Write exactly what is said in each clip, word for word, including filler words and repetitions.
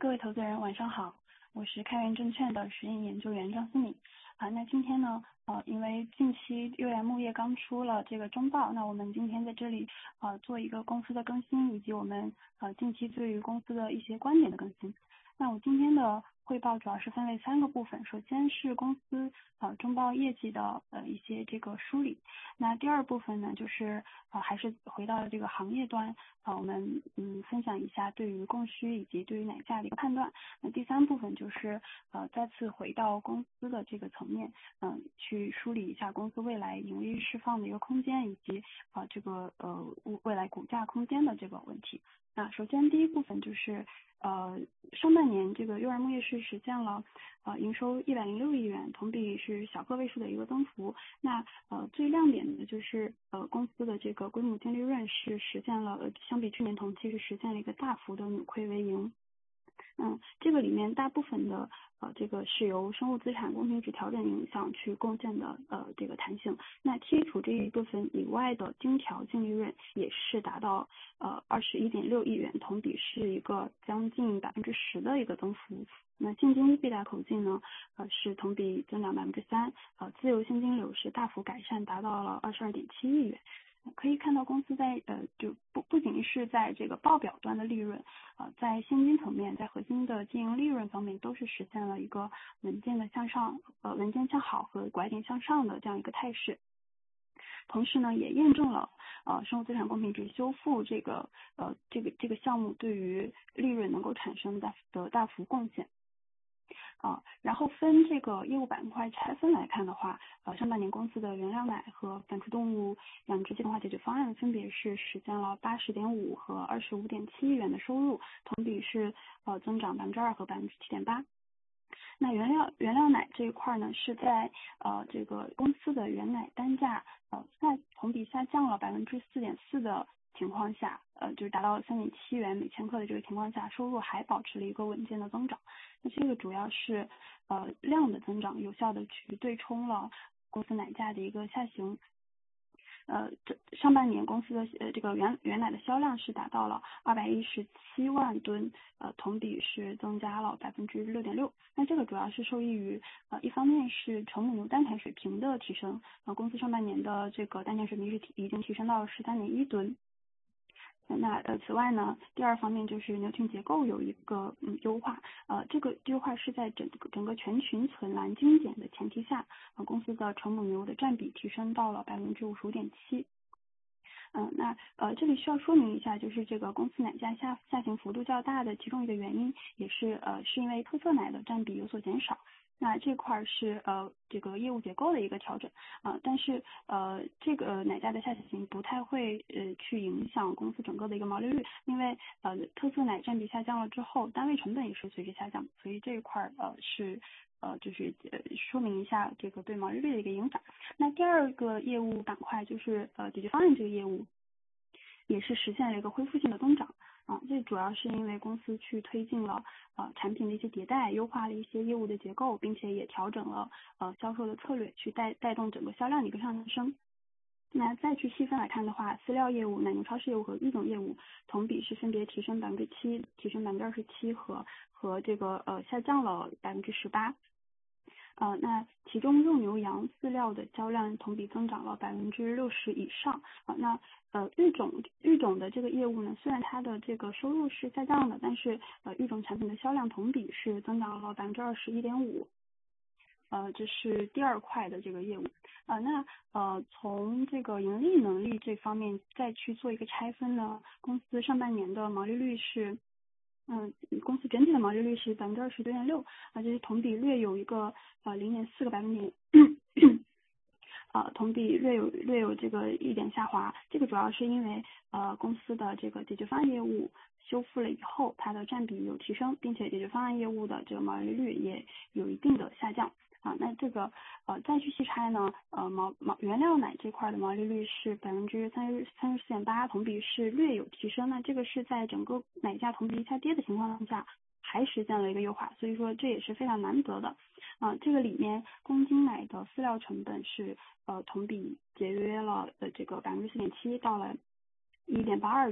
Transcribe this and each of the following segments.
各位投资人晚上好，我是开源证券的实验研究员张思敏。啊，那今天呢，呃，因为近期悠然木业刚出了这个中报，那我们今天在这里呃做一个公司的更新，以及我们呃近期对于公司的一些观点的更新。那我今天的汇报主要是分为三个部分，首先是公司呃中报业绩的呃一些这个梳理，那第二部分呢就是呃还是回到了这个行业端，呃我们嗯分享一下对于供需以及对于奶价的一个判断，那第三部分就是呃再次回到公司的这个层面，嗯、呃、去梳理一下公司未来盈利释放的一个空间，以及呃这个呃未来股价空间的这个问题。那首先第一部分就是呃上半年这个悠然木业是实现了呃营收一百零六亿元，同比是小个位数的一个增幅。那呃最亮点的就是呃公司的这个归母净利润是实现了、呃、相比去年同期是实现了一个大幅的扭亏为盈。嗯，这个里面大部分的呃这个是由生物资产公平值调整影响去贡献的呃这个弹性。那剔除这一部分以外的经调净利润也是达到呃二十一点六亿元，同比是一个将近百分之十的一个增幅。那现金 EBITDA 口径呢，呃是同比增长百分之三，呃自由现金流是大幅改善，达到了二十二点七亿元。可以看到公司在呃就不不仅是在这个报表端的利润，呃在现金层面，在核心的经营利润方面都是实现了一个稳健的向上，呃稳健向好和拐点向上的这样一个态势。同时呢，也验证了呃生物资产公平值修复这个呃这个这个项目对于利润能够产生的的大幅贡献。啊，然后分这个业务板块拆分来看的话，呃，上半年公司的原料奶和反刍动物养殖系统化解决方案分别是实现了八十点五和二十五点七亿元的收入，同比是呃增长百分之二和百分之七点八。那原料原料奶这一块呢，是在呃这个公司的原奶单价呃在同比下降了百分之四点四的情况下，呃就是达到三点七元每千克的这个情况下，收入还保持了一个稳健的增长。那这个主要是呃量的增长，有效的去对冲了公司奶价的一个下行。呃，这上半年公司的呃这个原原奶的销量是达到了二百一十七万吨，呃，同比是增加了百分之六点六。那这个主要是受益于呃一方面是成母牛单产水平的提升，呃，公司上半年的这个单产水平是提已经提升到十三点一吨。那呃，此外呢，第二方面就是牛群结构有一个嗯优化，呃，这个优化是在整个整个全群存栏精简的前提下，呃，公司的成母牛的占比提升到了百分之五十五点七。嗯，那呃这里需要说明一下，就是这个公司奶价下下行幅度较大的其中一个原因，也是呃是因为特色奶的占比有所减少。那这块是呃这个业务结构的一个调整啊、呃，但是呃这个奶价的下行不太会呃去影响公司整个的一个毛利率，因为呃特色奶占比下降了之后，单位成本也是随之下降，所以这一块呃是呃就是呃说明一下这个对毛利率的一个影响。那第二个业务板块就是呃解决方案这个业务，也是实现了一个恢复性的增长。啊，这主要是因为公司去推进了呃产品的一些迭代，优化了一些业务的结构，并且也调整了呃销售的策略，去带带动整个销量的一个上升。那再去细分来看的话，饲料业务、奶牛超市业务和育种业务同比是分别提升百分之七、提升百分之二十七和和这个呃下降了百分之十八。呃，那其中肉牛羊饲料的销量同比增长了百分之六十以上。啊、呃，那呃育种育种的这个业务呢，虽然它的这个收入是下降的，但是呃育种产品的销量同比是增长了百分之二十一点五。呃，这是第二块的这个业务。啊、呃，那呃从这个盈利能力这方面再去做一个拆分呢，公司上半年的毛利率是。嗯，公司整体的毛利率是百分之二十九点六，啊，这是同比略有一个呃零点四个百分点，呃，同比略有略有这个一点下滑。这个主要是因为呃公司的这个解决方案业务修复了以后，它的占比有提升，并且解决方案业务的这个毛利率也有一定的下降。啊，那这个呃再去细拆呢，呃毛毛原料奶这块的毛利率是百分之三十三十四点八，同比是略有提升。那这个是在整个奶价同比下跌的情况下，还实现了一个优化，所以说这也是非常难得的。啊，这个里面公斤奶的饲料成本是呃同比节约了呃这个百分之四点七，到了一点八二元。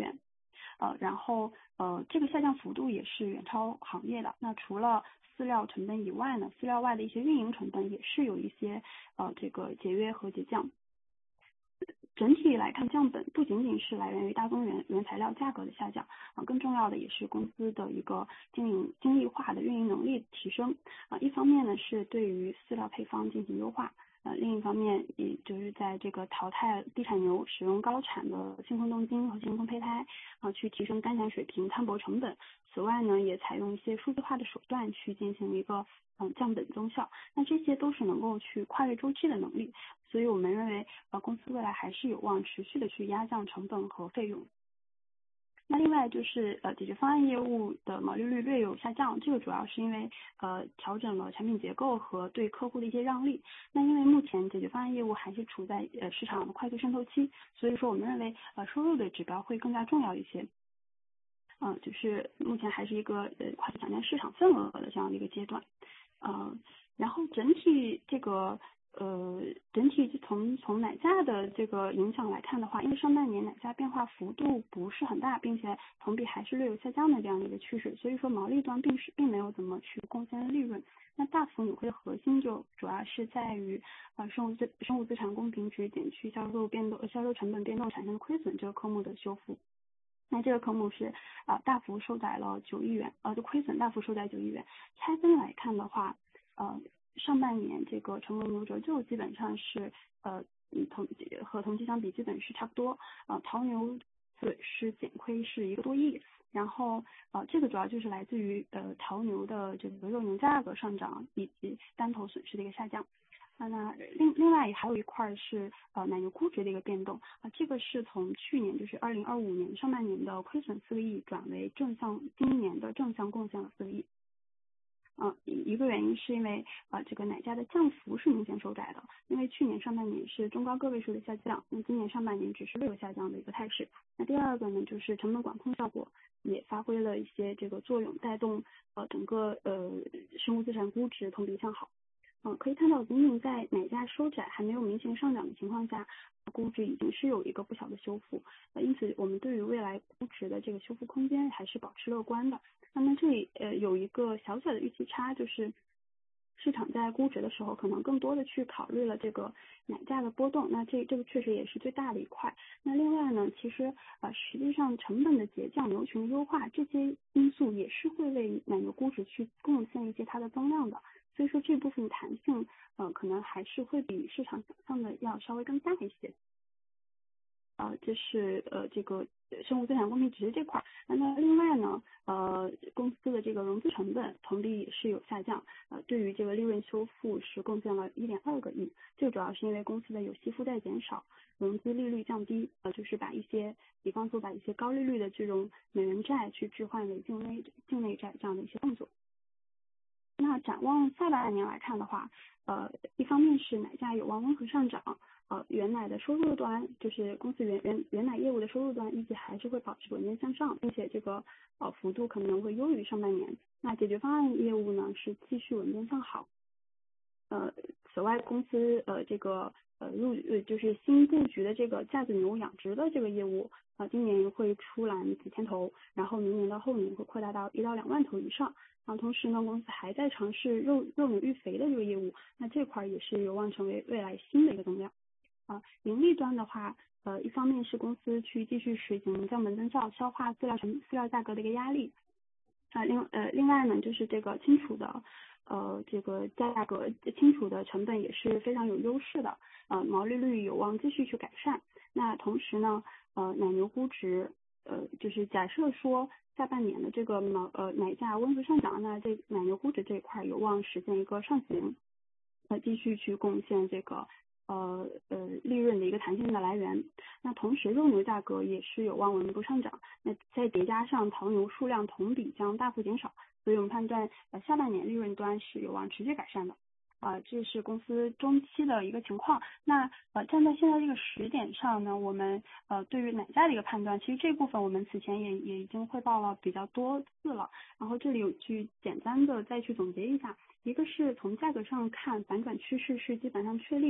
呃，然后呃这个下降幅度也是远超行业的。那除了饲料成本以外呢，饲料外的一些运营成本也是有一些呃这个节约和节降。整体来看，降本不仅仅是来源于大宗原原材料价格的下降啊，更重要的也是公司的一个经营精力化的运营能力提升啊。一方面呢是对于饲料配方进行优化，呃，另一方面也就是在这个淘汰地产牛，使用高产的新空冻精和新空胚胎啊，去提升单产水平、摊薄成本。此外呢，也采用一些数字化的手段去进行一个嗯降本增效。那这些都是能够去跨越周期的能力。所以我们认为，呃，公司未来还是有望持续的去压降成本和费用。那另外就是呃，解决方案业务的毛利率略有下降，这个主要是因为呃调整了产品结构和对客户的一些让利。那因为目前解决方案业务还是处在呃市场的快速渗透期，所以说我们认为呃收入的指标会更加重要一些。嗯、呃，就是目前还是一个呃快速抢占市场份额的这样的一个阶段。呃，然后整体这个。呃，整体从从奶价的这个影响来看的话，因为上半年奶价变化幅度不是很大，并且同比还是略有下降的这样的一个趋势，所以说毛利端并是并没有怎么去贡献利润。那大幅扭亏的核心就主要是在于呃生物资生物资产公平值减去销售变动销售成本变动产生的亏损这个科目的修复。那这个科目是啊、呃、大幅收窄了九亿元，呃，就亏损大幅收窄九亿元。拆分来看的话，呃。上半年这个成龙牛折旧基本上是呃同和同期相比基本是差不多，呃牦牛损失减亏是一个多亿，然后呃这个主要就是来自于呃牦牛的这个肉牛价格上涨以及单头损失的一个下降。啊，那另另外还有一块是呃奶牛估值的一个变动啊，这个是从去年就是二零二五年上半年的亏损四个亿转为正向，今年的正向贡献了四个亿。嗯，一个原因是因为呃这个奶价的降幅是明显收窄的，因为去年上半年是中高个位数的下降，那今年上半年只是略有下降的一个态势。那第二个呢，就是成本管控效果也发挥了一些这个作用，带动呃整个呃生物资产估值同比向好。嗯，可以看到，仅仅在奶价收窄还没有明显上涨的情况下，估值已经是有一个不小的修复。呃，因此我们对于未来估值的这个修复空间还是保持乐观的。那么这里呃有一个小小的预期差，就是市场在估值的时候可能更多的去考虑了这个奶价的波动，那这这个确实也是最大的一块。那另外呢，其实呃实际上成本的节降、牛群优化这些因素也是会为奶牛估值去贡献一些它的增量的。所以说这部分弹性，呃，可能还是会比市场想象的要稍微更大一些。呃，这是呃这个生物资产公平值这块。那那另外呢，呃，公司的这个融资成本同比也是有下降，呃，对于这个利润修复是贡献了一点二个亿。这个主要是因为公司的有息负债减少，融资利率降低，呃，就是把一些，比方说把一些高利率的这种美元债去置换为境内境内债这样的一些动作。那展望下半年来看的话，呃，一方面是奶价有望温和上涨，呃，原奶的收入端就是公司原原原奶业务的收入端预计还是会保持稳健向上，并且这个呃幅度可能会优于上半年。那解决方案业务呢是继续稳健向好。呃，此外，公司呃这个呃入呃就是新布局的这个架子牛养殖的这个业务，呃今年会出栏几千头，然后明年到后年会扩大到一到两万头以上。然后同时呢，公司还在尝试肉肉牛育肥的这个业务，那这块也是有望成为未来新的一个增量。啊、呃，盈利端的话，呃一方面是公司去继续实行降本增效，消化饲料成饲料价格的一个压力。啊，另呃另外呢，就是这个清储的呃这个价格清储的成本也是非常有优势的，呃毛利率有望继续去改善。那同时呢，呃奶牛估值呃就是假设说下半年的这个毛呃奶价温和上涨，那这奶牛估值这一块有望实现一个上行，呃继续去贡献这个呃呃利润的一个弹性的来源。那同时肉牛价格也是有望稳步上涨，那再叠加上牦牛数量同比将大幅减少，所以我们判断呃下半年利润端是有望持续改善的。啊、呃，这是公司中期的一个情况。那呃，站在现在这个时点上呢，我们呃对于奶价的一个判断，其实这部分我们此前也也已经汇报了比较多次了。然后这里有去简单的再去总结一下，一个是从价格上看，反转趋势是基本上确立。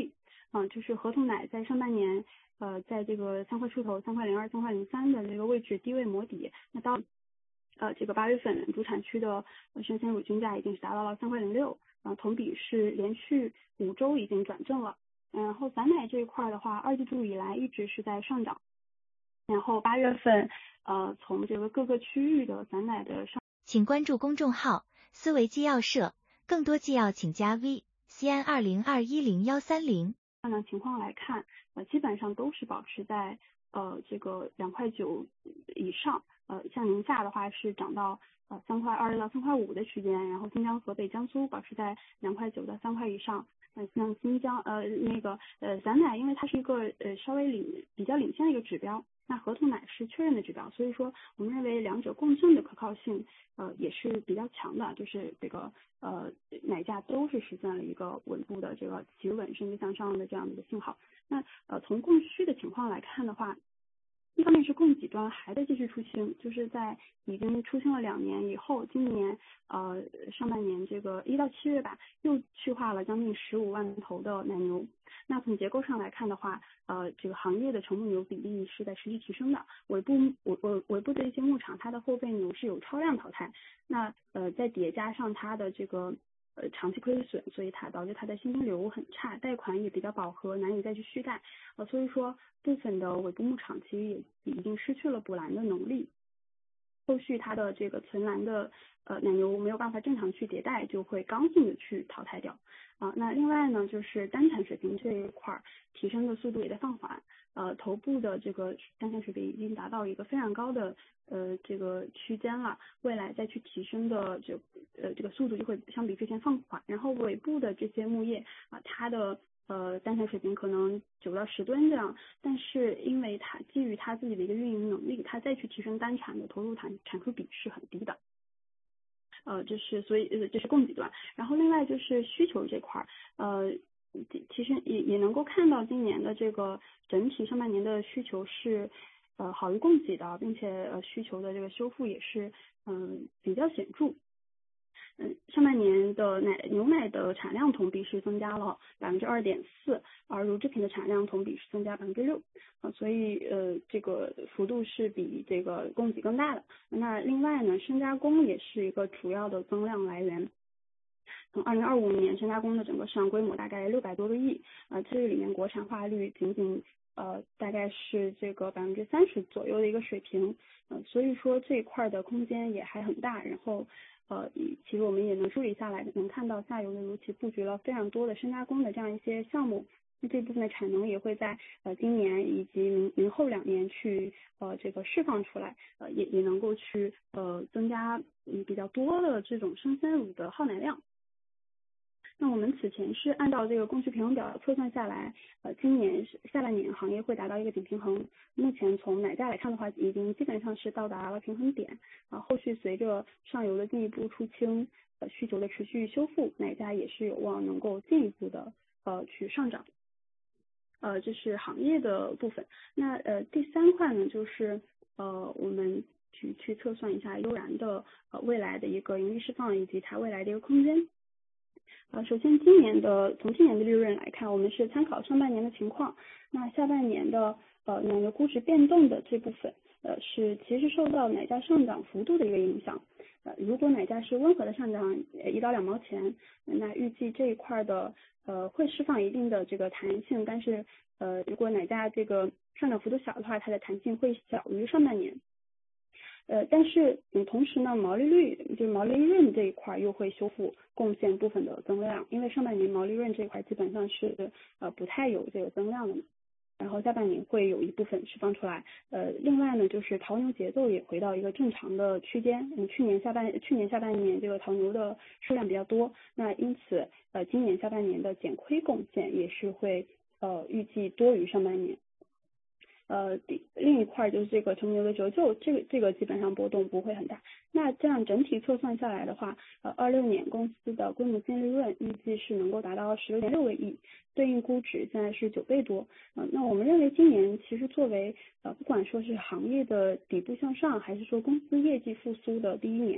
啊、呃，就是河豚奶在上半年呃在这个三块出头、三块零二、三块零三的这个位置低位磨底，那到呃这个八月份主产区的生鲜乳均价已经是达到了三块零六，啊，同比是连续五周已经转正了。然后散奶这一块的话，二季度以来一直是在上涨。然后八月份，呃，从这个各个区域的散奶的上， 请关注公众号思维纪要社，更多纪要请加 V C N 二零二一零幺三零。 上涨情况来看，呃，基本上都是保持在呃这个两块九以上。呃，像宁夏的话是涨到呃三块二到三块五的区间，然后新疆、河北、江苏保持在两块九到三块以上。呃，像新疆呃那个呃散奶，因为它是一个呃稍微领比较领先的一个指标。那河豚奶是确认的指标，所以说我们认为两者共振的可靠性呃也是比较强的，就是这个呃奶价都是实现了一个稳步的这个企稳甚至向上的这样的一个信号。那呃从供需的情况来看的话，一方面是供给端还在继续出清，就是在已经出清了两年以后，今年呃上半年这个一到七月吧，又去化了将近十五万头的奶牛。那从结构上来看的话，呃这个行业的成牧牛比例是在持续提升的，尾部尾尾尾部的一些牧场，它的后备牛是有超量淘汰，那呃再叠加上它的这个呃长期亏损，所以它导致它的现金流很差，贷款也比较饱和，难以再去续贷，呃所以说部分的尾部牧场其实也已经失去了补栏的能力，后续它的这个存栏的呃奶牛没有办法正常去迭代，就会刚性的去淘汰掉啊。那另外呢，就是单产水平这一块提升的速度也在放缓，呃头部的这个单产水平已经达到一个非常高的呃这个区间了，未来再去提升的这呃这个速度就会相比之前放缓。然后尾部的这些牧业啊，它的呃单产水平可能九到十吨这样，但是因为它基于它自己的一个运营能力，它再去提升单产的投入产产出比是很低的。呃，这是所以呃这是供给端，然后另外就是需求这块儿，呃，其实也也能够看到今年的这个整体上半年的需求是呃好于供给的，并且呃需求的这个修复也是嗯、呃、比较显著。嗯，上半年的奶牛奶的产量同比是增加了百分之二点四，而乳制品的产量同比是增加百分之六，啊，所以呃这个幅度是比这个供给更大的。那另外呢，深加工也是一个主要的增量来源。从二零二五年深加工的整个市场规模大概六百多个亿，呃，这里面国产化率仅仅呃大概是这个百分之三十左右的一个水平，呃，所以说这一块的空间也还很大。然后呃，其实我们也能梳理下来，能看到下游的乳企布局了非常多的深加工的这样一些项目，那这部分的产能也会在呃今年以及明明后两年去呃这个释放出来，呃也也能够去呃增加嗯比较多的这种生鲜乳的耗奶量。那我们此前是按照这个供需平衡表测算下来，呃，今年下半年行业会达到一个顶平衡。目前从奶价来看的话，已经基本上是到达了平衡点。啊，后续随着上游的进一步出清，呃，需求的持续修复，奶价也是有望能够进一步的呃去上涨。呃，这是行业的部分。那呃第三块呢，就是呃我们去去测算一下悠然的呃未来的一个盈利释放以及它未来的一个空间。呃，首先今年的从今年的利润来看，我们是参考上半年的情况，那下半年的呃奶牛估值变动的这部分，呃是其实受到奶价上涨幅度的一个影响。呃，如果奶价是温和的上涨一到两毛钱，那预计这一块的呃会释放一定的这个弹性，但是呃如果奶价这个上涨幅度小的话，它的弹性会小于上半年。呃，但是嗯，同时呢，毛利率就是毛利润这一块又会修复，贡献部分的增量，因为上半年毛利润这一块基本上是呃不太有这个增量的嘛，然后下半年会有一部分释放出来。呃，另外呢，就是淘牛节奏也回到一个正常的区间。嗯，去年下半去年下半年这个淘牛的数量比较多，那因此呃今年下半年的减亏贡献也是会呃预计多于上半年。呃，另一块就是这个成牛的折旧，这个这个基本上波动不会很大。那这样整体测算下来的话，呃，二六年公司的规模净利润预计是能够达到十六点六个亿，对应估值现在是九倍多。呃，那我们认为今年其实作为呃不管说是行业的底部向上，还是说公司业绩复苏的第一年，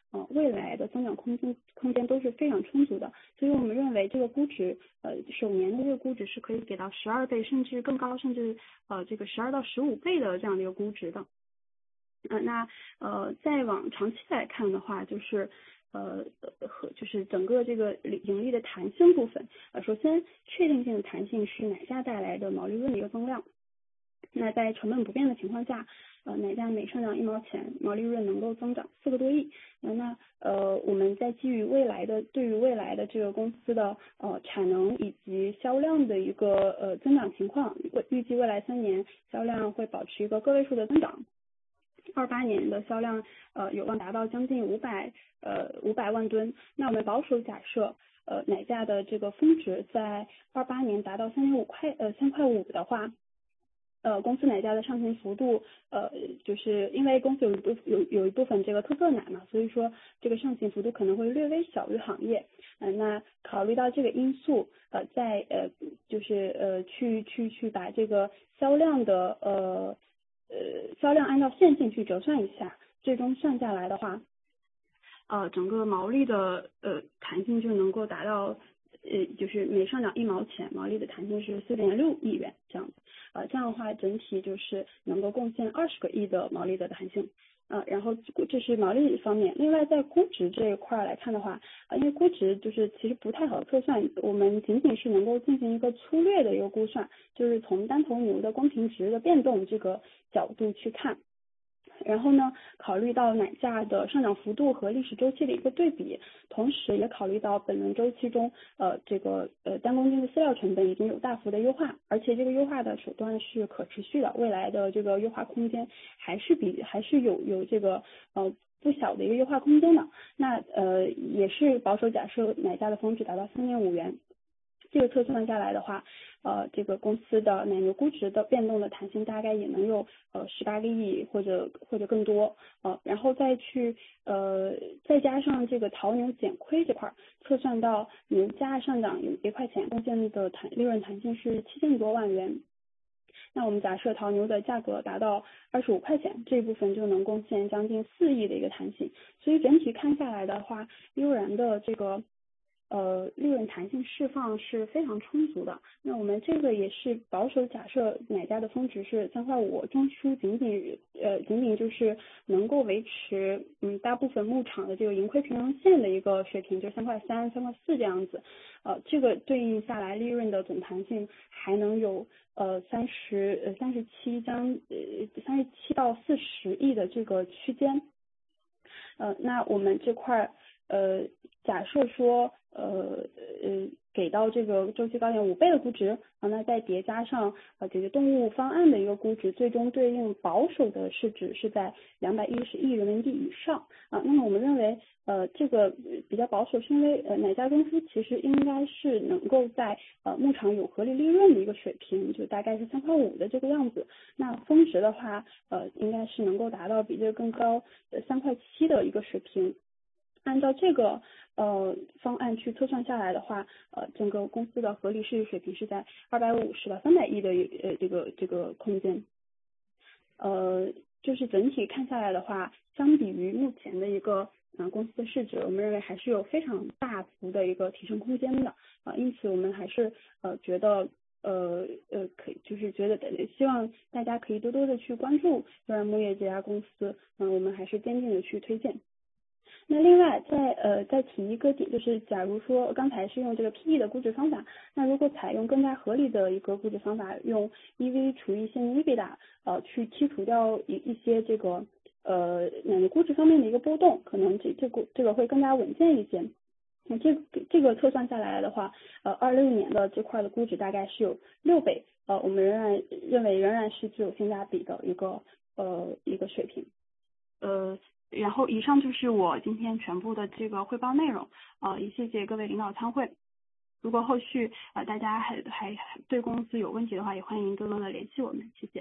呃未来的增长空间空间都是非常充足的，所以我们认为这个估值呃首年的这个估值是可以给到十二倍甚至更高，甚至呃这个十二到十五倍的这样的一个估值的。呃那呃再往长期来看的话，就是呃和就是整个这个盈利的弹性部分，呃首先确定性的弹性是奶价带来的毛利润的一个增量。那在成本不变的情况下，呃，奶价每上涨一毛钱，毛利润能够增长四个多亿。那那呃，我们在基于未来的对于未来的这个公司的呃产能以及销量的一个呃增长情况，预计未来三年销量会保持一个个位数的增长。二八年的销量呃有望达到将近五百呃五百万吨。那我们保守假设呃奶价的这个峰值在二八年达到三点五块呃三块五的话。呃，公司奶价的上行幅度，呃，就是因为公司有一部有有一部分这个特色奶嘛，所以说这个上行幅度可能会略微小于行业。嗯、呃，那考虑到这个因素，呃，在呃就是呃去去去把这个销量的呃呃销量按照线性去折算一下，最终算下来的话，呃，整个毛利的呃弹性就能够达到。呃，就是每上涨一毛钱，毛利的弹性是四点六亿元这样子，呃，这样的话整体就是能够贡献二十个亿的毛利的弹性，呃，然后这是毛利方面。另外在估值这一块来看的话，呃，因为估值就是其实不太好测算，我们仅仅是能够进行一个粗略的一个估算，就是从单头牛的公平值的变动这个角度去看。然后呢，考虑到奶价的上涨幅度和历史周期的一个对比，同时也考虑到本轮周期中，呃，这个呃单公斤的饲料成本已经有大幅的优化，而且这个优化的手段是可持续的，未来的这个优化空间还是比还是有有这个呃不小的一个优化空间的。那呃也是保守假设奶价的峰值达到三点五元。这个测算下来的话，呃，这个公司的奶牛估值的变动的弹性大概也能有呃十八个亿或者或者更多，呃，然后再去呃再加上这个牦牛减亏这块测算到牛价上涨有一块钱，贡献的弹利润弹性是七千多万元。那我们假设牦牛的价格达到二十五块钱，这一部分就能贡献将近四亿的一个弹性。所以整体看下来的话，悠然的这个。呃，利润弹性释放是非常充足的。那我们这个也是保守假设奶价的峰值是三块五，中枢仅仅呃仅仅就是能够维持嗯大部分牧场的这个盈亏平衡线的一个水平，就三块三、三块四这样子。呃，这个对应下来利润的总弹性还能有呃三十呃三十七将呃三十七到四十亿的这个区间。呃，那我们这块呃假设说。呃呃，给到这个周期高点五倍的估值，啊，那再叠加上呃这个动物方案的一个估值，最终对应保守的市值是在两百一十亿人民币以上啊。那么我们认为，呃，这个比较保守，是因为呃哪家公司其实应该是能够在呃牧场有合理利润的一个水平，就大概是三块五的这个样子。那峰值的话，呃，应该是能够达到比这个更高呃三块七的一个水平。按照这个呃方案去测算下来的话，呃，整个公司的合理市值水平是在二百五十到三百亿的呃这个这个空间。呃，就是整体看下来的话，相比于目前的一个呃公司的市值，我们认为还是有非常大幅的一个提升空间的啊、呃，因此我们还是呃觉得呃呃可以就是觉得希望大家可以多多的去关注悠然牧业这家公司，嗯、呃，我们还是坚定的去推荐。那另外再呃再提一个点，就是假如说刚才是用这个 P E 的估值方法，那如果采用更加合理的一个估值方法，用 E V 除以现金 EBITDA 呃去剔除掉一一些这个呃奶牛估值方面的一个波动，可能这这个这个会更加稳健一些。那这这个测算下来的话，呃二六年的这块的估值大概是有六倍，呃我们仍然认为仍然是具有性价比的一个呃一个水平。呃，然后以上就是我今天全部的这个汇报内容，呃，也谢谢各位领导参会。如果后续呃大家还还对公司有问题的话，也欢迎多多的联系我们，谢谢。